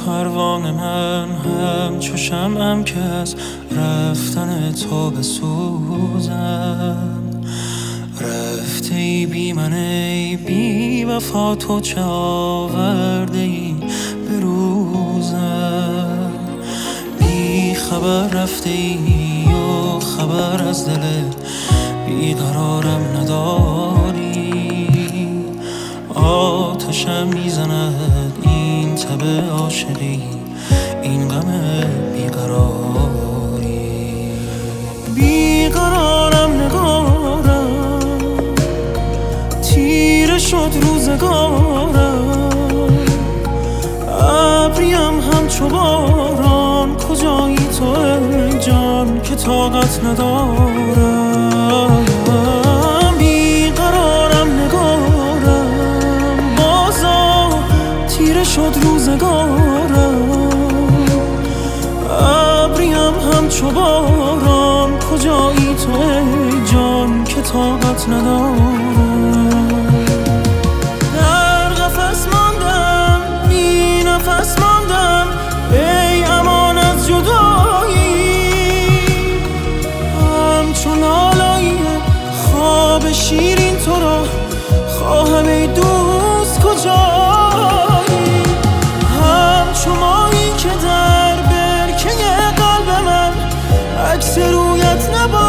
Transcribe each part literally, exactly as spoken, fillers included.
پروانه من همچو شمعم که از رفتن تو بسوزم. رفته ای بی من ای بی وفا، تو چه آورده ای به روزم. بی خبر رفته ای و خبر از دل بیقرارم نداری. آتشم میزند این تب عاشقی، این غم بیقراری. بیقرارم نگارم، تیره شد روزگارم. ابریم همچو باران، کجایی تو ای جان که طاقت ندارم. بیقرارم نگارم، بازا تیره شد روزگارم. ابریم همچو باران، کجایی تو ای جان که طاقت ندارم. در قفس ماندم، بی نفس ماندم، ای امان از جدایی. همچون لالایی خواب شیرین تو را خواهم ای دوست کجایی. همچون مایی که در برکه قلب من عکس رویت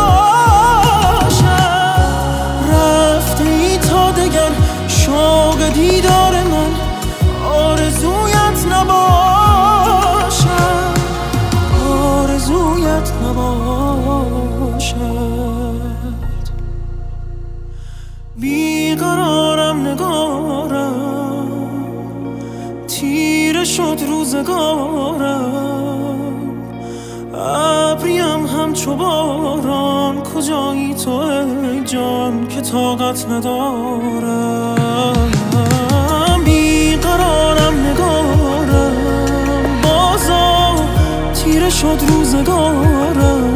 نباشد. رفته ای تا دگر شوق دیدار من آرزویت نباشد، آرزویت نباشد. بیقرارم نگارم، تیره شد روزگارم. ابریم همچو باران، کجایی تو ای جان که طاقت ندارم. بیقرارم نگارم، بازا تیره شد روزگارم.